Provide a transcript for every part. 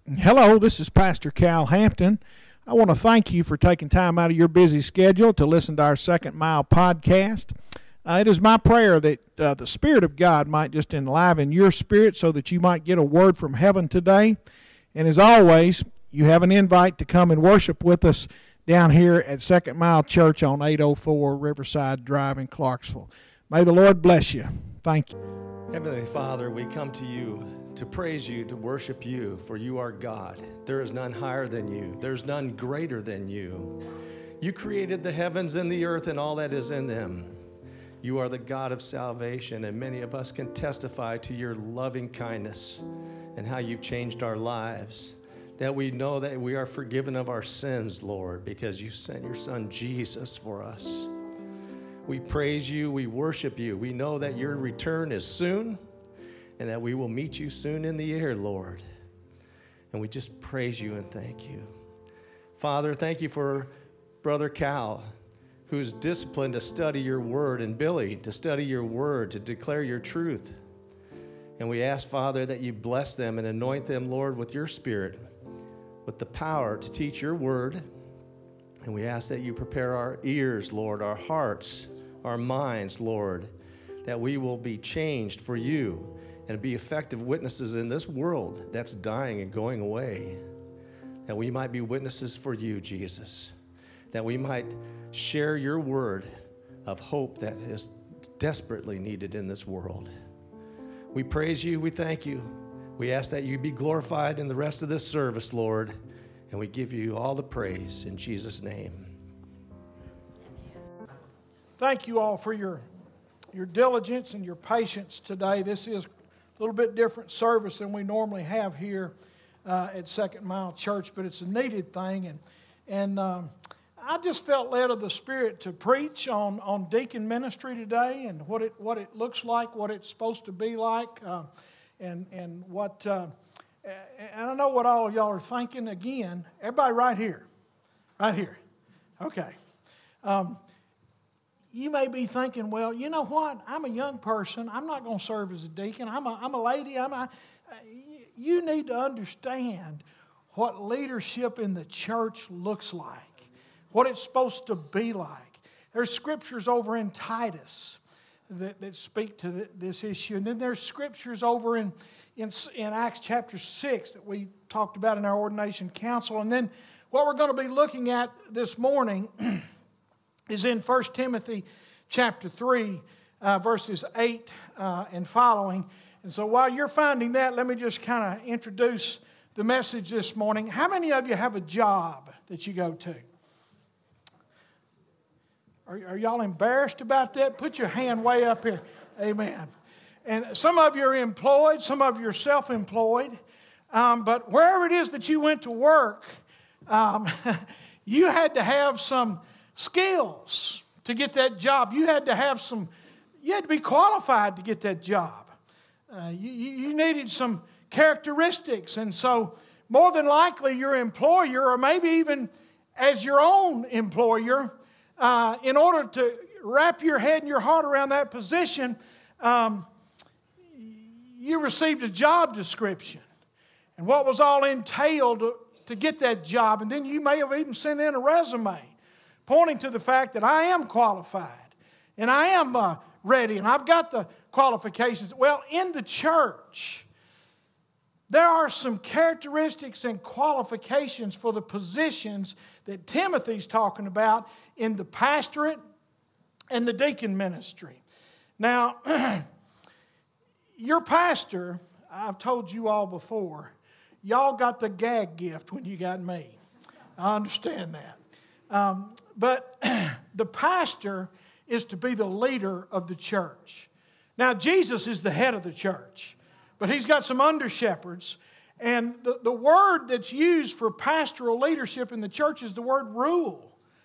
Hello, this is Pastor Cal Hampton. I want to thank you for taking time out of your busy schedule to listen to our Second Mile podcast. It is my prayer that the Spirit of God might just enliven your spirit so that you might get a word from heaven today. And as always, you have an invite to come and worship with us down here at Second Mile Church on 804 Riverside Drive in Clarksville. May the Lord bless you. Thank you. Heavenly Father, we come to you to praise you, to worship you, for you are God. There is none higher than you. There's none greater than you. You created the heavens and the earth and all that is in them. You are the God of salvation, and many of us can testify to your loving kindness and how you've changed our lives, that we know that we are forgiven of our sins, Lord, because you sent your Son Jesus for us. We praise you, we worship you. We know that your return is soon, and that we will meet you soon in the air, Lord. And we just praise you and thank you. Father, thank you for Brother Cal, who's disciplined to study your word, and Billy to study your word, to declare your truth. And we ask, Father, that you bless them and anoint them, Lord, with your Spirit, with the power to teach your word. And we ask that you prepare our ears, Lord, our hearts, our minds, Lord, that we will be changed for you and be effective witnesses in this world that's dying and going away, that we might be witnesses for you, Jesus, that we might share your word of hope that is desperately needed in this world. We praise you, we thank you. We ask that you be glorified in the rest of this service, Lord, and we give you all the praise in Jesus' name. Thank you all for your diligence and your patience today. This is a little bit different service than we normally have here at Second Mile Church, but it's a needed thing. And I just felt led of the Spirit to preach on deacon ministry today and what it looks like, what it's supposed to be like, and what. And I know what all of y'all are thinking. Again, everybody right here, okay. You may be thinking, well, you know what? I'm a young person. I'm not going to serve as a deacon. I'm a lady. You need to understand what leadership in the church looks like, what it's supposed to be like. There's scriptures over in Titus that speak to this issue. And then there's scriptures over in Acts chapter 6 that we talked about in our ordination council. And then what we're going to be looking at this morning is in 1 Timothy chapter 3, verses 8 and following. And so while you're finding that, let me just kind of introduce the message this morning. How many of you have a job that you go to? Are y'all embarrassed about that? Put your hand way up here. Amen. And some of you are employed, some of you are self-employed. But wherever it is that you went to work, you had to have some skills to get that job. You had to be qualified to get that job. You needed some characteristics. And so more than likely your employer, or maybe even as your own employer, in order to wrap your head and your heart around that position, you received a job description and what was all entailed to get that job. And then you may have even sent in a resume pointing to the fact that I am qualified and I am ready and I've got the qualifications. Well, in the church, there are some characteristics and qualifications for the positions that Timothy's talking about in the pastorate and the deacon ministry. Now, your pastor, I've told you all before, y'all got the gag gift when you got me. I understand that. But the pastor is to be the leader of the church. Now, Jesus is the head of the church, but he's got some under-shepherds. And the word that's used for pastoral leadership in the church is the word rule.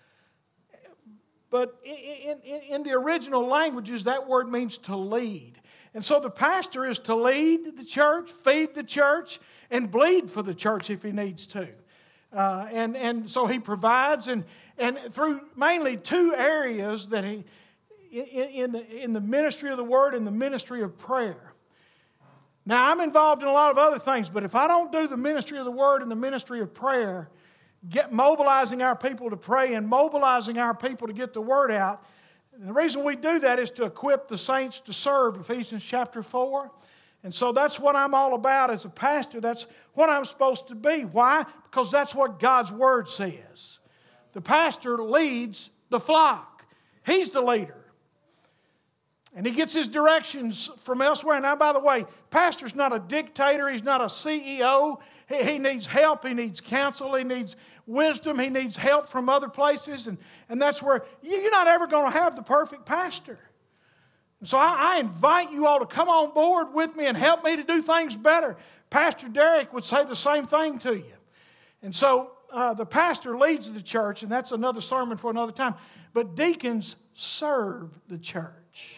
But in the original languages, that word means to lead. And so the pastor is to lead the church, feed the church, and bleed for the church if he needs to. And so he provides, and through mainly two areas that in the ministry of the word and the ministry of prayer. Now, I'm involved in a lot of other things, but if I don't do the ministry of the Word and the ministry of prayer, mobilizing our people to pray and mobilizing our people to get the Word out, and the reason we do that is to equip the saints to serve, Ephesians chapter 4. And so that's what I'm all about as a pastor. That's what I'm supposed to be. Why? Because that's what God's Word says. The pastor leads the flock. He's the leader. And he gets his directions from elsewhere. Now, by the way, pastor's not a dictator. He's not a CEO. He needs help. He needs counsel. He needs wisdom. He needs help from other places. And that's where you're not ever going to have the perfect pastor. And so I invite you all to come on board with me and help me to do things better. Pastor Derek would say the same thing to you. And so the pastor leads the church, and that's another sermon for another time. But deacons serve the church.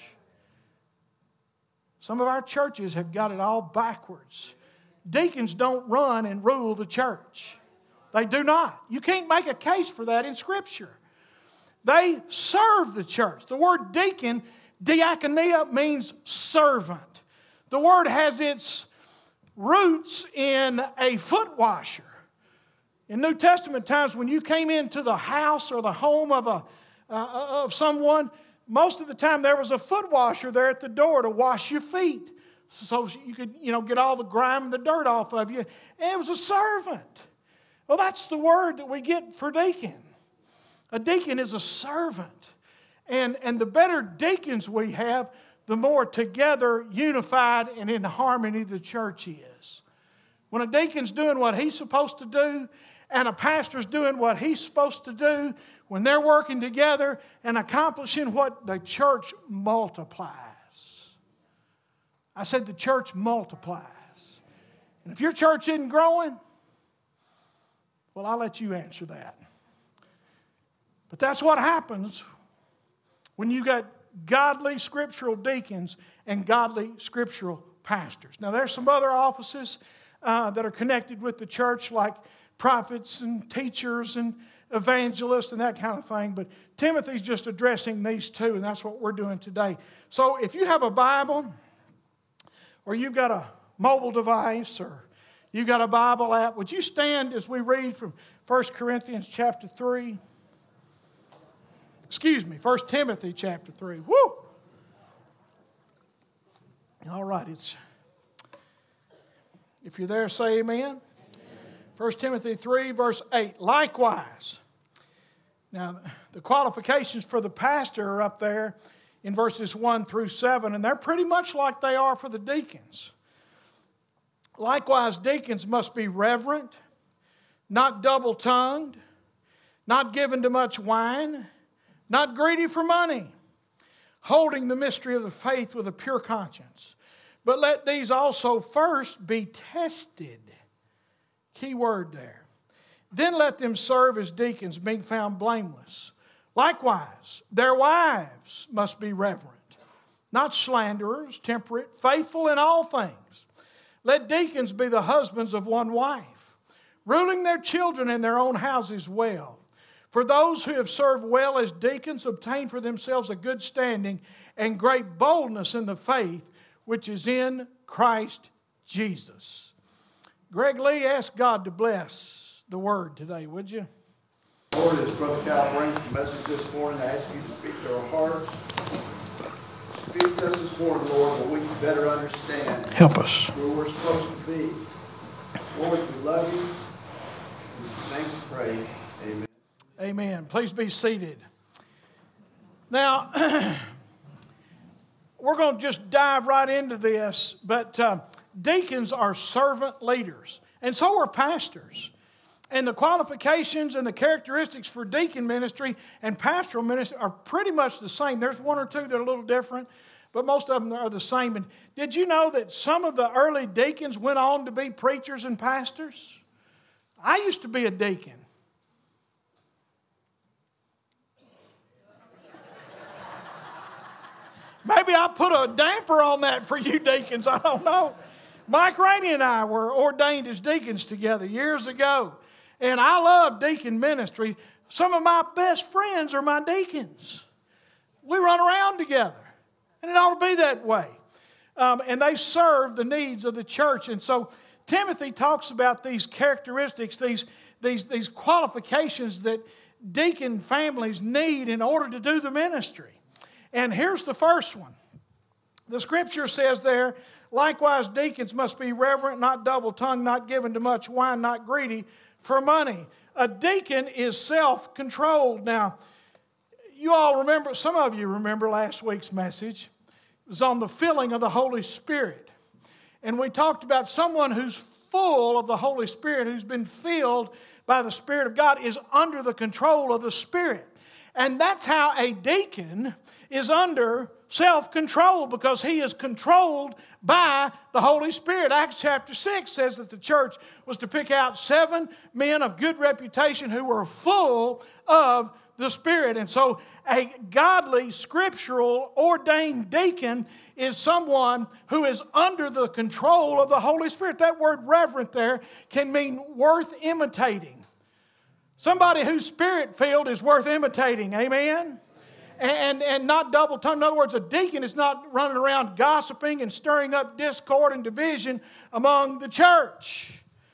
Some of our churches have got it all backwards. Deacons don't run and rule the church. They do not. You can't make a case for that in Scripture. They serve the church. The word deacon, diakonia, means servant. The word has its roots in a foot washer. In New Testament times, when you came into the house or the home of someone, most of the time there was a foot washer there at the door to wash your feet, so you could, get all the grime and the dirt off of you. And it was a servant. Well, that's the word that we get for deacon. A deacon is a servant. And the better deacons we have, the more together, unified, and in harmony the church is. When a deacon's doing what he's supposed to do, and a pastor's doing what he's supposed to do, when they're working together and accomplishing what the church multiplies. I said the church multiplies. And if your church isn't growing, well, I'll let you answer that. But that's what happens when you got godly scriptural deacons and godly scriptural pastors. Now, there's some other offices that are connected with the church, like prophets and teachers and evangelists and that kind of thing. But Timothy's just addressing these two, and that's what we're doing today. So if you have a Bible, or you've got a mobile device, or you've got a Bible app, would you stand as we read from 1 Corinthians chapter 3? 1 Timothy chapter 3. Woo! All right, if you're there, say amen. 1 Timothy 3, verse 8. Likewise. Now, the qualifications for the pastor are up there in verses 1 through 7, and they're pretty much like they are for the deacons. Likewise, deacons must be reverent, not double-tongued, not given to much wine, not greedy for money, holding the mystery of the faith with a pure conscience. But let these also first be tested. Key word there. Then let them serve as deacons, being found blameless. Likewise, their wives must be reverent, not slanderers, temperate, faithful in all things. Let deacons be the husbands of one wife, ruling their children in their own houses well. For those who have served well as deacons obtain for themselves a good standing and great boldness in the faith which is in Christ Jesus. Greg Lee, ask God to bless the word today, would you? Lord, as Brother Cal brings the message this morning, I ask you to speak to our hearts. Speak to us this morning, Lord, that we can better understand. Help us. Where we're supposed to be. Lord, we love you. In Jesus' name we pray. Amen. Amen. Please be seated. Now, we're going to just dive right into this, but deacons are servant leaders, and so are pastors. And the qualifications and the characteristics for deacon ministry and pastoral ministry are pretty much the same. There's one or two that are a little different, but most of them are the same. And did you know that some of the early deacons went on to be preachers and pastors? I used to be a deacon. Maybe I put a damper on that for you deacons. I don't know. Mike Rainey and I were ordained as deacons together years ago. And I love deacon ministry. Some of my best friends are my deacons. We run around together. And it ought to be that way. and they serve the needs of the church. And so Timothy talks about these characteristics, these qualifications that deacon families need in order to do the ministry. And here's the first one. The scripture says there, likewise deacons must be reverent, not double-tongued, not given to much wine, not greedy for money. A deacon is self-controlled. Now, you all remember, some of you remember last week's message. It was on the filling of the Holy Spirit. And we talked about someone who's full of the Holy Spirit, who's been filled by the Spirit of God, is under the control of the Spirit. And that's how a deacon is under self-control, because he is controlled by the Holy Spirit. Acts chapter 6 says that the church was to pick out 7 men of good reputation who were full of the Spirit. And so a godly, scriptural, ordained deacon is someone who is under the control of the Holy Spirit. That word reverent there can mean worth imitating. Somebody who's Spirit-filled is worth imitating. Amen? And not double-tongued. In other words, a deacon is not running around gossiping and stirring up discord and division among the church.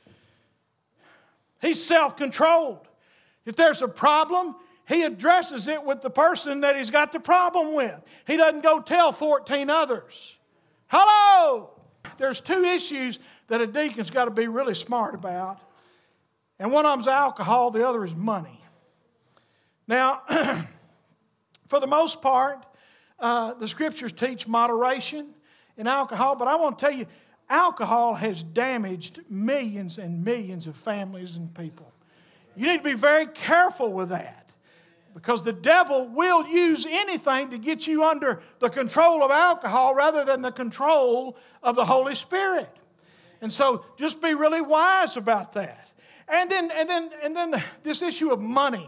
He's self-controlled. If there's a problem, he addresses it with the person that he's got the problem with. He doesn't go tell 14 others. Hello! There's 2 issues that a deacon's got to be really smart about. And one of them's alcohol, the other is money. Now, for the most part, the scriptures teach moderation in alcohol, but I want to tell you, alcohol has damaged millions and millions of families and people. You need to be very careful with that, because the devil will use anything to get you under the control of alcohol rather than the control of the Holy Spirit. And so just be really wise about that. And then this issue of money.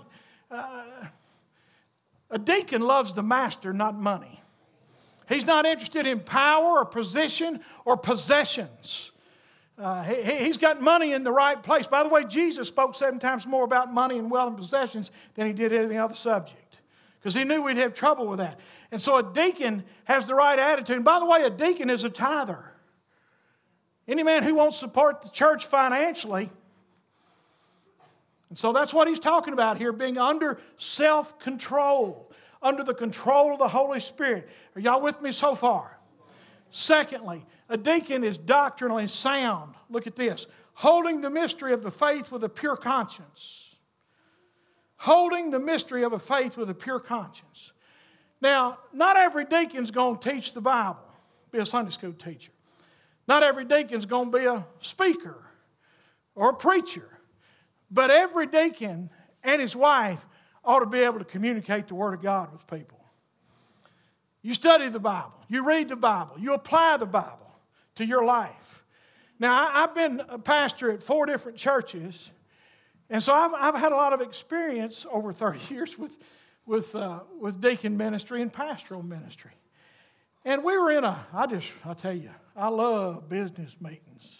A deacon loves the master, not money. He's not interested in power or position or possessions. He's got money in the right place. By the way, Jesus spoke 7 times more about money and wealth and possessions than he did any other subject, because he knew we'd have trouble with that. And so a deacon has the right attitude. And by the way, a deacon is a tither. Any man who won't support the church financially. And so that's what he's talking about here, being under self-control, under the control of the Holy Spirit. Are y'all with me so far? Secondly, a deacon is doctrinally sound. Look at this. Holding the mystery of the faith with a pure conscience. Holding the mystery of a faith with a pure conscience. Now, not every deacon's going to teach the Bible, be a Sunday school teacher. Not every deacon's going to be a speaker or a preacher. But every deacon and his wife ought to be able to communicate the Word of God with people. You study the Bible. You read the Bible. You apply the Bible to your life. Now, I've been a pastor at 4 different churches, and so I've had a lot of experience over 30 years with deacon ministry and pastoral ministry. And we were in I tell you, I love business meetings.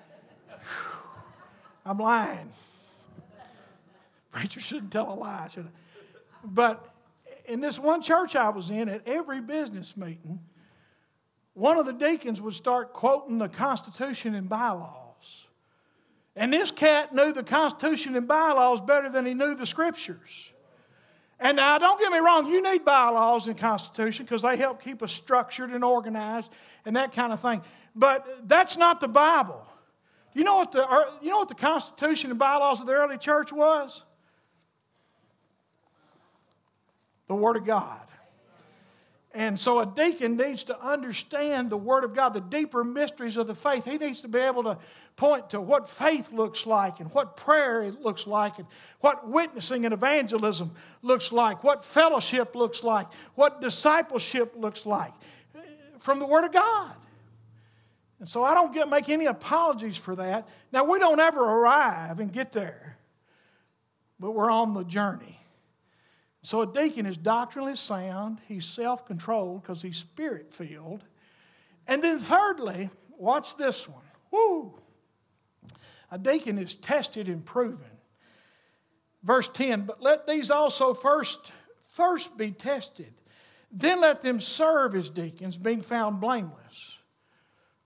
I'm lying. Preacher shouldn't tell a lie, should I? But in this one church I was in, at every business meeting, one of the deacons would start quoting the Constitution and bylaws. And this cat knew the Constitution and bylaws better than he knew the Scriptures. And now, don't get me wrong, you need bylaws and Constitution because they help keep us structured and organized and that kind of thing. But that's not the Bible. You know what the Constitution and bylaws of the early church was? The Word of God. And so a deacon needs to understand the Word of God, the deeper mysteries of the faith. He needs to be able to point to what faith looks like and what prayer looks like and what witnessing and evangelism looks like, what fellowship looks like, what discipleship looks like from the Word of God. And so I don't make any apologies for that. Now, we don't ever arrive and get there, but we're on the journey. So a deacon is doctrinally sound. He's self-controlled because he's Spirit-filled. And then thirdly, watch this one. Woo! A deacon is tested and proven. Verse 10, but let these also first be tested. Then let them serve as deacons, being found blameless.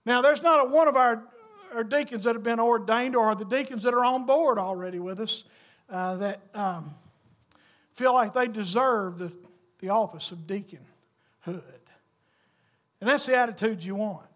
Now, there's not one of our deacons that have been ordained, or the deacons that are on board already with us that feel like they deserve the office of deaconhood. And that's the attitude you want.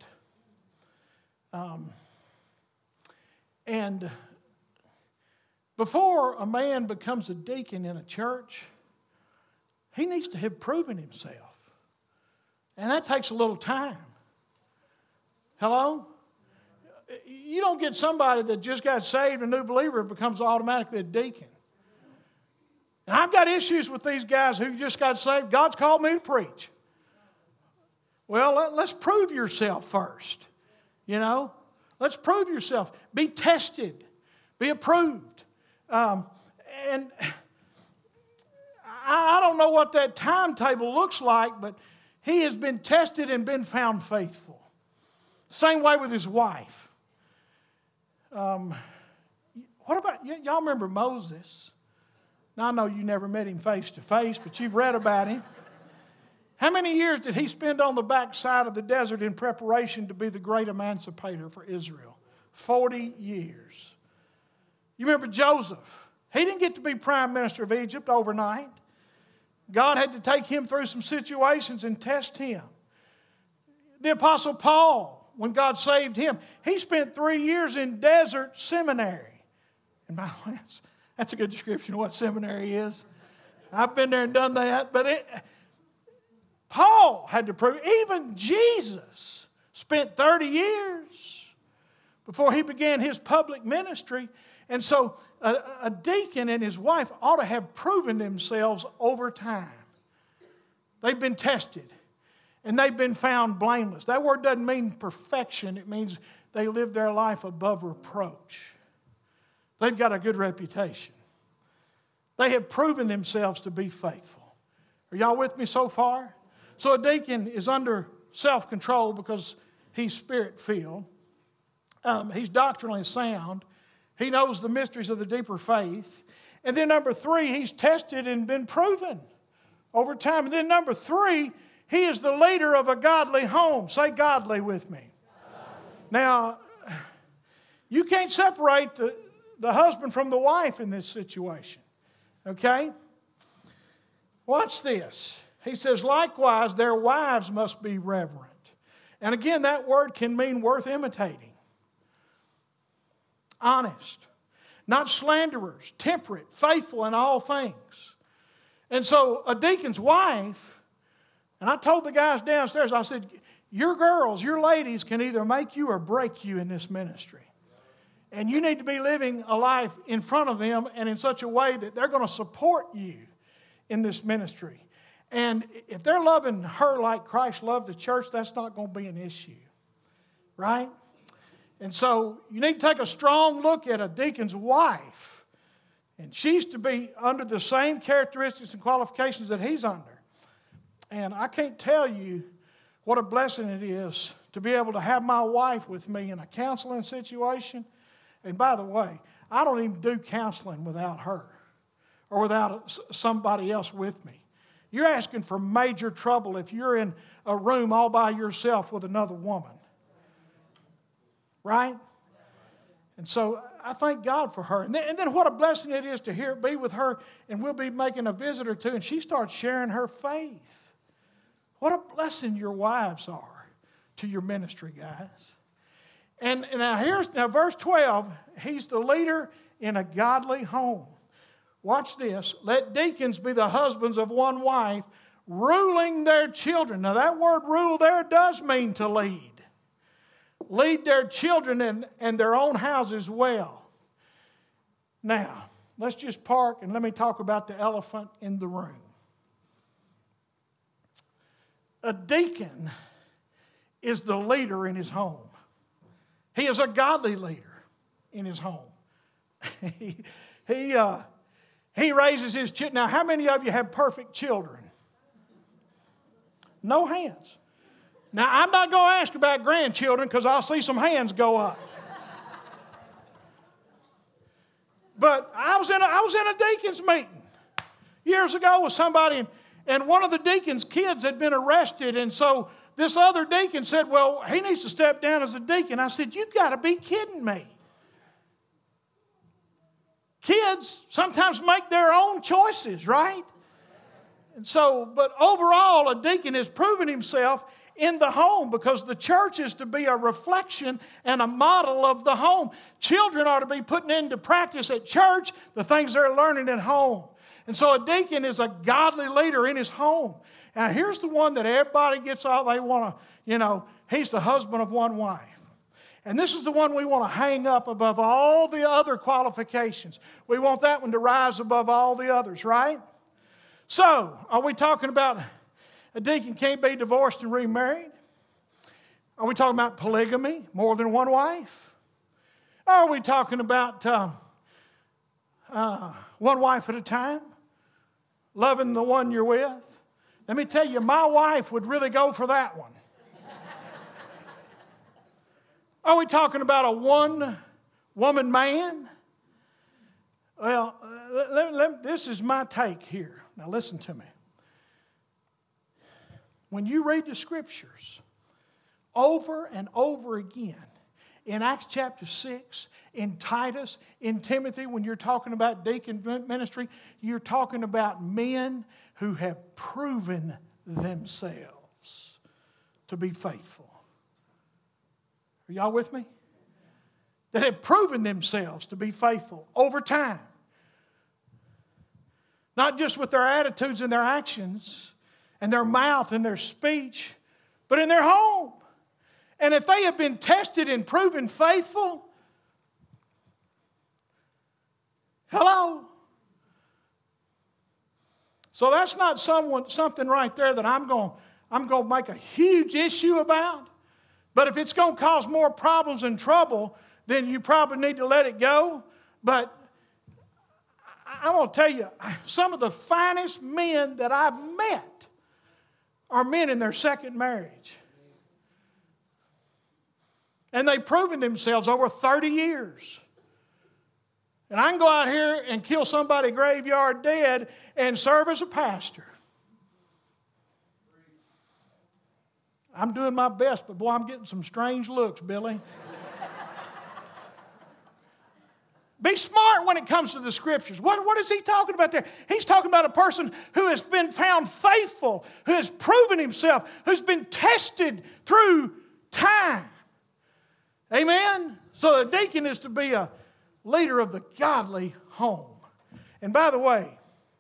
And before a man becomes a deacon in a church, he needs to have proven himself. And that takes a little time. Hello? You don't get somebody that just got saved, a new believer, becomes automatically a deacon. And I've got issues with these guys who just got saved. God's called me to preach. Well, let's prove yourself first. You know? Let's prove yourself. Be tested. Be approved. And I don't know what that timetable looks like, but he has been tested and been found faithful. Same way with his wife. What about, y'all remember Moses? Now, I know you never met him face to face, but you've read about him. How many years did he spend on the backside of the desert in preparation to be the great emancipator for Israel? 40 years. You remember Joseph? He didn't get to be prime minister of Egypt overnight. God had to take him through some situations and test him. The Apostle Paul, when God saved him, he spent 3 years in desert seminary. And by the way, that's a good description of what seminary is. I've been there and done that. But Paul had to prove, even Jesus spent 30 years before he began his public ministry. And so a deacon and his wife ought to have proven themselves over time. They've been tested and they've been found blameless. That word doesn't mean perfection. It means they live their life above reproach. They've got a good reputation. They have proven themselves to be faithful. Are y'all with me so far? So a deacon is under self-control because he's spirit-filled. He's doctrinally sound. He knows the mysteries of the deeper faith. And then number 3, he's tested and been proven over time. And then number 3, he is the leader of a godly home. Say godly with me. Now, you can't separate the husband from the wife in this situation. Okay? Watch this. He says, likewise, their wives must be reverent. And again, that word can mean worth imitating. Honest. Not slanderers. Temperate. Faithful in all things. And so a deacon's wife, and I told the guys downstairs, I said, your girls, your ladies can either make you or break you in this ministry. And you need to be living a life in front of them and in such a way that they're going to support you in this ministry. And if they're loving her like Christ loved the church, that's not going to be an issue. Right? And so you need to take a strong look at a deacon's wife. And she's to be under the same characteristics and qualifications that he's under. And I can't tell you what a blessing it is to be able to have my wife with me in a counseling situation. And by the way, I don't even do counseling without her or without somebody else with me. You're asking for major trouble if you're in a room all by yourself with another woman. Right? And so I thank God for her. And then what a blessing it is to be with her, and we'll be making a visit or two, and she starts sharing her faith. What a blessing your wives are to your ministry, guys. And now verse 12, he's the leader in a godly home. Watch this. Let deacons be the husbands of one wife, ruling their children. Now that word rule there does mean to lead. Lead their children and their own houses well. Now, let's just park and let me talk about the elephant in the room. A deacon is the leader in his home. He is a godly leader in his home. He raises his children. Now, how many of you have perfect children? No hands. Now, I'm not going to ask about grandchildren because I'll see some hands go up. But I was in a deacon's meeting years ago with somebody, and one of the deacon's kids had been arrested, and so this other deacon said, well, he needs to step down as a deacon. I said, you've got to be kidding me. Kids sometimes make their own choices, right? And so, but overall, a deacon has proven himself in the home because the church is to be a reflection and a model of the home. Children are to be putting into practice at church the things they're learning at home. And so a deacon is a godly leader in his home. Now, here's the one that everybody gets all they want to, he's the husband of one wife. And this is the one we want to hang up above all the other qualifications. We want that one to rise above all the others, right? So, are we talking about a deacon can't be divorced and remarried? Are we talking about polygamy, more than one wife? Are we talking about one wife at a time, loving the one you're with? Let me tell you, my wife would really go for that one. Are we talking about a one-woman man? Well, this is my take here. Now listen to me. When you read the Scriptures over and over again, in Acts chapter 6, in Titus, in Timothy, when you're talking about deacon ministry, you're talking about men who have proven themselves to be faithful. Are y'all with me? That have proven themselves to be faithful over time. Not just with their attitudes and their actions and their mouth and their speech, but in their home. And if they have been tested and proven faithful, hello. So that's not something right there that I'm going to make a huge issue about. But if it's going to cause more problems and trouble, then you probably need to let it go. But I want to tell you, some of the finest men that I've met are men in their second marriage. And they've proven themselves over 30 years. And I can go out here and kill somebody graveyard dead and serve as a pastor. I'm doing my best, but boy, I'm getting some strange looks, Billy. Be smart when it comes to the Scriptures. What is he talking about there? He's talking about a person who has been found faithful, who has proven himself, who's been tested through time. Amen? So the deacon is to be a leader of the godly home. And by the way,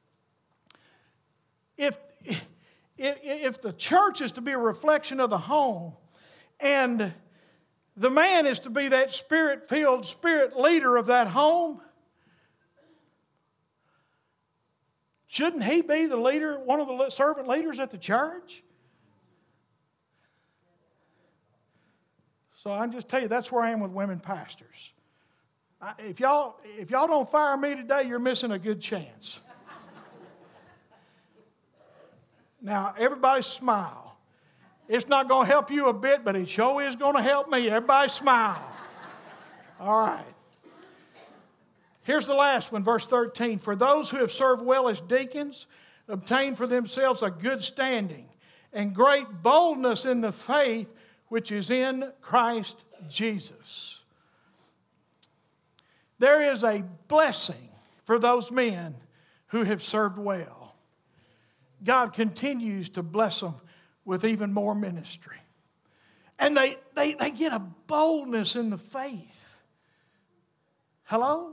if the church is to be a reflection of the home, and the man is to be that spirit-filled, spirit leader of that home, shouldn't he be the leader, one of the servant leaders at the church? So I just tell you, that's where I am with women pastors. If y'all don't fire me today, you're missing a good chance. Now, everybody smile. It's not going to help you a bit, but it sure is going to help me. Everybody smile. All right. Here's the last one, verse 13. For those who have served well as deacons obtain for themselves a good standing and great boldness in the faith which is in Christ Jesus. There is a blessing for those men who have served well. God continues to bless them with even more ministry. And they get a boldness in the faith. Hello?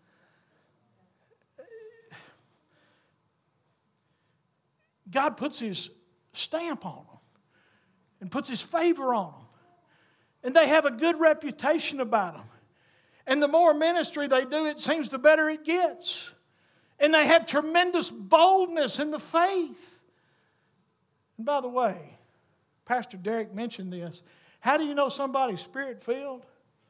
God puts His stamp on them and puts His favor on them. And they have a good reputation about them. And the more ministry they do, it seems the better it gets. And they have tremendous boldness in the faith. And by the way, Pastor Derek mentioned this. How do you know somebody's spirit-filled?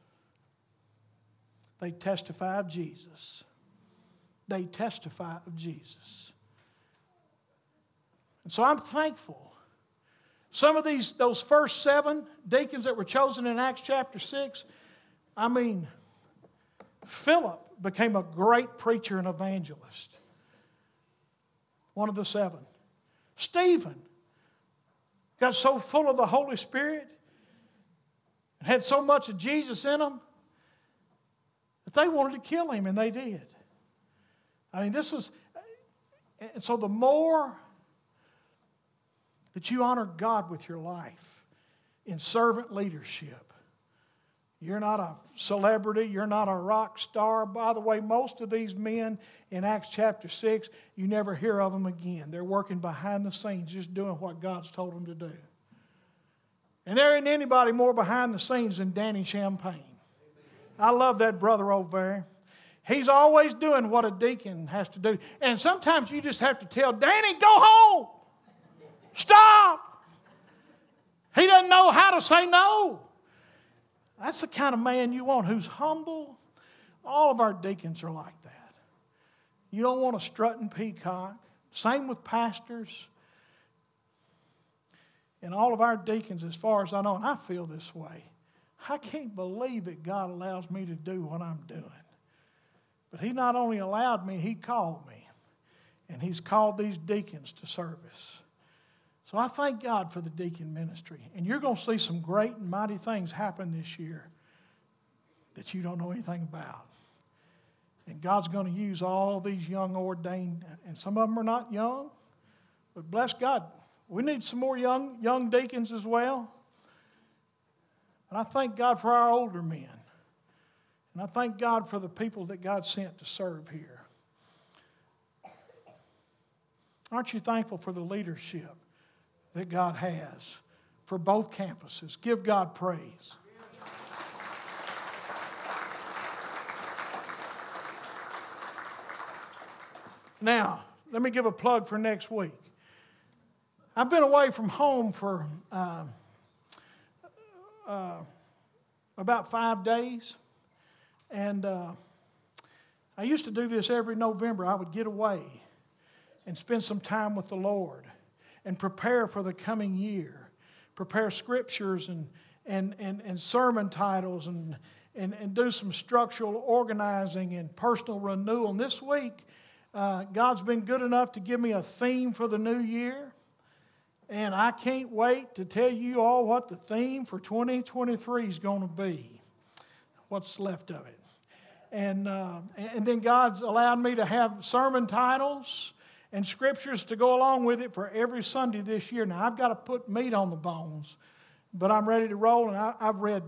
They testify of Jesus. They testify of Jesus. And so I'm thankful. Some of those first 7 deacons that were chosen in Acts chapter 6, Philip became a great preacher and evangelist. One of the 7. Stephen got so full of the Holy Spirit, and had so much of Jesus in them, that they wanted to kill him, and they did. I mean, and so the more that you honor God with your life in servant leadership, you're not a celebrity, you're not a rock star. By the way, most of these men in Acts chapter 6, you never hear of them again. They're working behind the scenes, just doing what God's told them to do. And there isn't anybody more behind the scenes than Danny Champagne. I love that brother over there. He's always doing what a deacon has to do. And sometimes you just have to tell Danny, go home. Stop. He doesn't know how to say no. That's the kind of man you want, who's humble. All of our deacons are like that. You don't want a strutting peacock. Same with pastors. And all of our deacons, as far as I know, and I feel this way, I can't believe that God allows me to do what I'm doing. But He not only allowed me, He called me. And He's called these deacons to service. So I thank God for the deacon ministry. And you're going to see some great and mighty things happen this year that you don't know anything about. And God's going to use all these young ordained, and some of them are not young, but bless God, we need some more young deacons as well. And I thank God for our older men. And I thank God for the people that God sent to serve here. Aren't you thankful for the leadership that God has for both campuses? Give God praise. Now, let me give a plug for next week. I've been away from home for about 5 days. And I used to do this every November. I would get away and spend some time with the Lord and prepare for the coming year. Prepare scriptures and sermon titles and do some structural organizing and personal renewal. And this week, God's been good enough to give me a theme for the new year. And I can't wait to tell you all what the theme for 2023 is going to be. What's left of it. And then God's allowed me to have sermon titles and scriptures to go along with it for every Sunday this year. Now, I've got to put meat on the bones, but I'm ready to roll. And I've read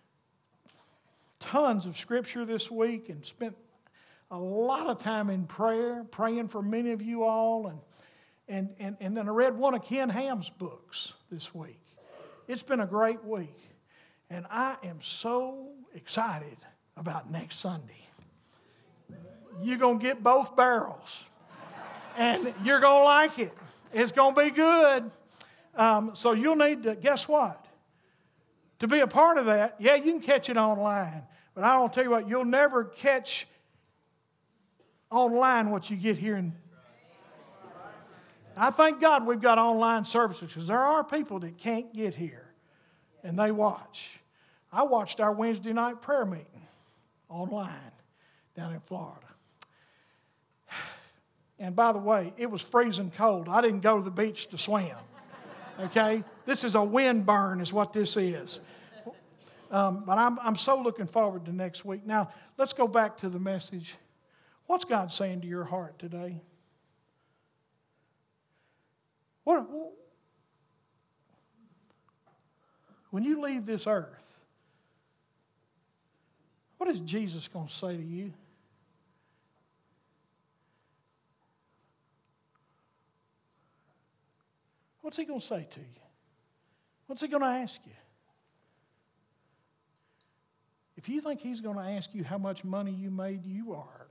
tons of scripture this week and spent a lot of time in prayer, praying for many of you all. And then I read one of Ken Ham's books this week. It's been a great week. And I am so excited about next Sunday. You're going to get both barrels. And you're going to like it. It's going to be good. So you'll need to, guess what? To be a part of that, yeah, you can catch it online. But I don't tell you what, you'll never catch online what you get here. I thank God we've got online services because there are people that can't get here. And they watch. I watched our Wednesday night prayer meeting online down in Florida. And by the way, it was freezing cold. I didn't go to the beach to swim. Okay? This is a wind burn is what this is. But I'm so looking forward to next week. Now, let's go back to the message. What's God saying to your heart today? When you leave this earth, what is Jesus going to say to you? What's He going to say to you? What's He going to ask you? If you think He's going to ask you how much money you made, you are.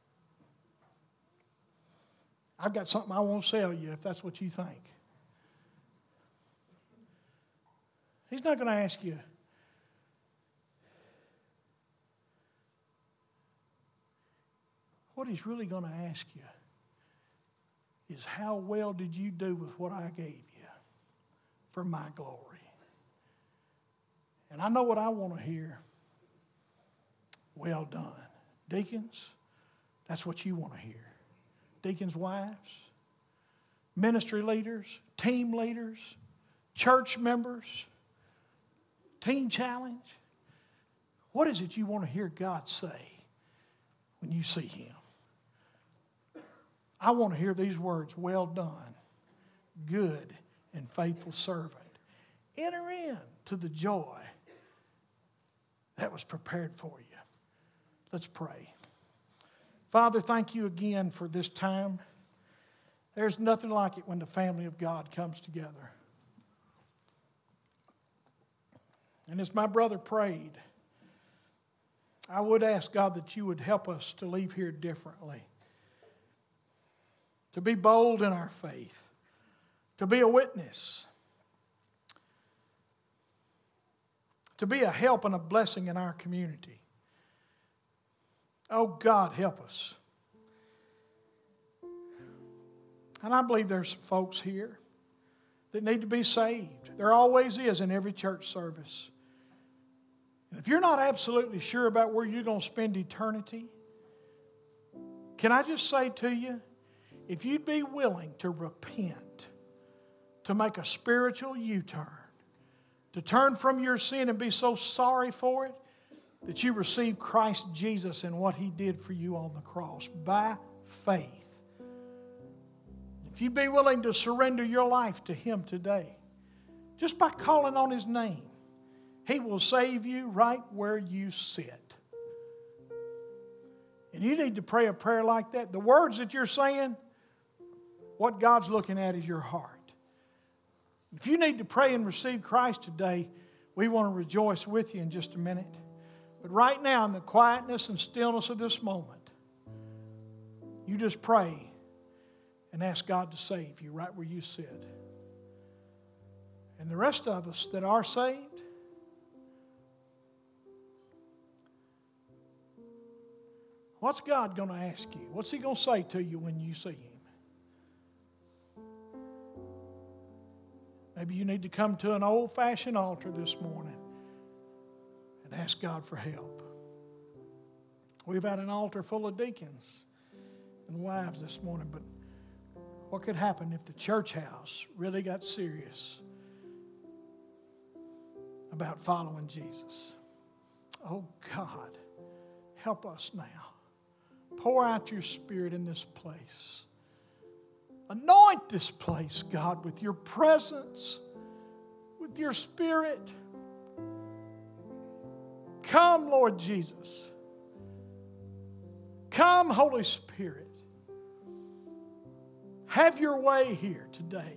I've got something I won't sell you if that's what you think. He's not going to ask you. What He's really going to ask you is how well did you do with what I gave you for my glory? And I know what I want to hear. Well done. Deacons, that's what you want to hear. Deacons' wives, ministry leaders, team leaders, church members, teen challenge. What is it you want to hear God say when you see Him? I want to hear these words, well done, good and faithful servant. Enter into the joy that was prepared for you. Let's pray. Father, thank you again for this time. There's nothing like it when the family of God comes together. And as my brother prayed, I would ask God that you would help us to leave here differently, to be bold in our faith, to be a witness, to be a help and a blessing in our community. Oh, God, help us. And I believe there's some folks here that need to be saved. There always is in every church service. And if you're not absolutely sure about where you're going to spend eternity, can I just say to you, if you'd be willing to repent, to make a spiritual U-turn, to turn from your sin and be so sorry for it that you receive Christ Jesus and what He did for you on the cross by faith. If you'd be willing to surrender your life to Him today, just by calling on His name, He will save you right where you sit. And you need to pray a prayer like that. The words that you're saying, what God's looking at is your heart. If you need to pray and receive Christ today, we want to rejoice with you in just a minute. But right now, in the quietness and stillness of this moment, you just pray and ask God to save you right where you sit. And the rest of us that are saved, what's God going to ask you? What's He going to say to you when you see Him? Maybe you need to come to an old-fashioned altar this morning and ask God for help. We've had an altar full of deacons and wives this morning, but what could happen if the church house really got serious about following Jesus? Oh, God, help us now. Pour out your Spirit in this place. Anoint this place, God, with your presence, with your Spirit. Come, Lord Jesus. Come, Holy Spirit. Have your way here today.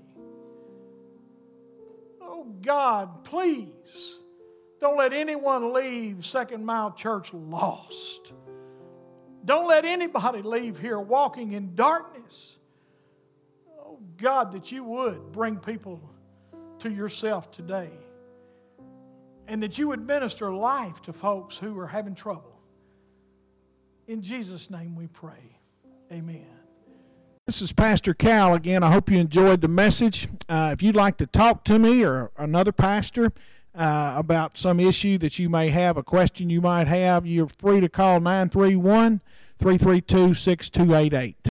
Oh, God, please don't let anyone leave Second Mile Church lost. Don't let anybody leave here walking in darkness. Oh, God, that you would bring people to yourself today. And that you would minister life to folks who are having trouble. In Jesus' name we pray. Amen. This is Pastor Cal again. I hope you enjoyed the message. If you'd like to talk to me or another pastor about some issue that you may have, a question you might have, you're free to call 931-332-6288.